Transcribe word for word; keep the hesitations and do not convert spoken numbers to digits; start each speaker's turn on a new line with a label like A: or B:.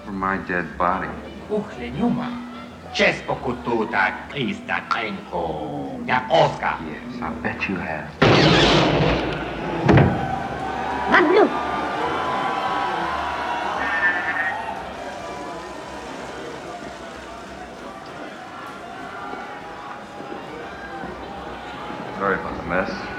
A: for my dead body.
B: Uchle Newman. Česko Kututa Krista Krenko. Ja, Oscar.
A: Yes, I bet you have.
C: Run, Luke.
A: Sorry about the mess.